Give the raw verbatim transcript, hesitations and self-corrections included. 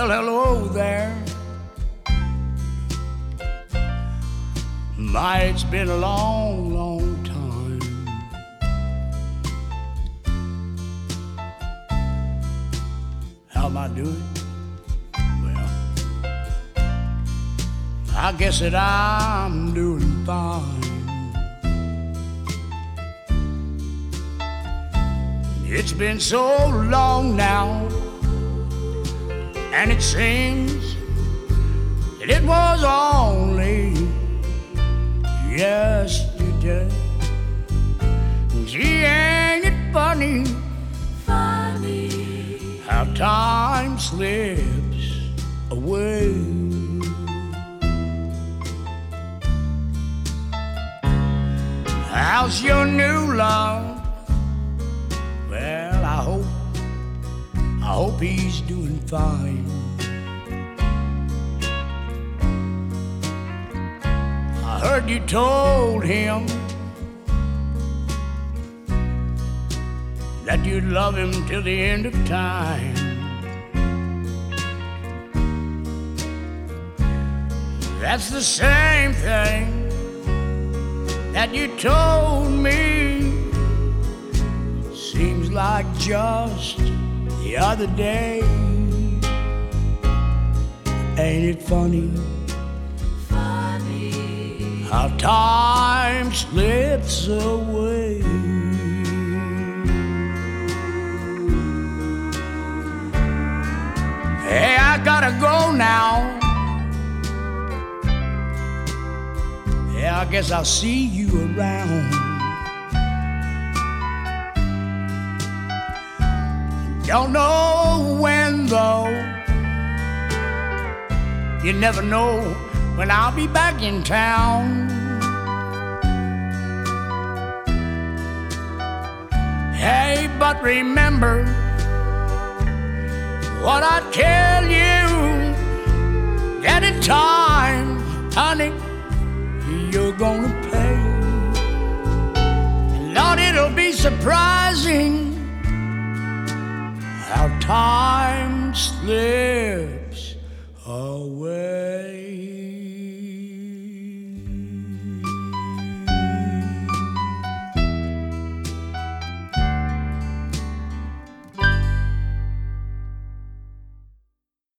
Well, hello there. My, it's been a long, long time. How am I doing? Well, I guess that I'm doing fine. It's been so long now, and it seems that it was only yesterday. Gee, ain't it funny, funny how time slips away? How's your new love? Well, I hope, I hope he's doing fine. I heard you told him that you'd love him till the end of time. That's the same thing that you told me. Seems like just the other day. Ain't it funny, funny how time slips away? Hey, I gotta go now. Yeah, I guess I'll see you around. Don't know when though. You never know when I'll be back in town. Hey, but remember what I tell you, that in time, honey, you're gonna pay. Lord, it'll be surprising how time slips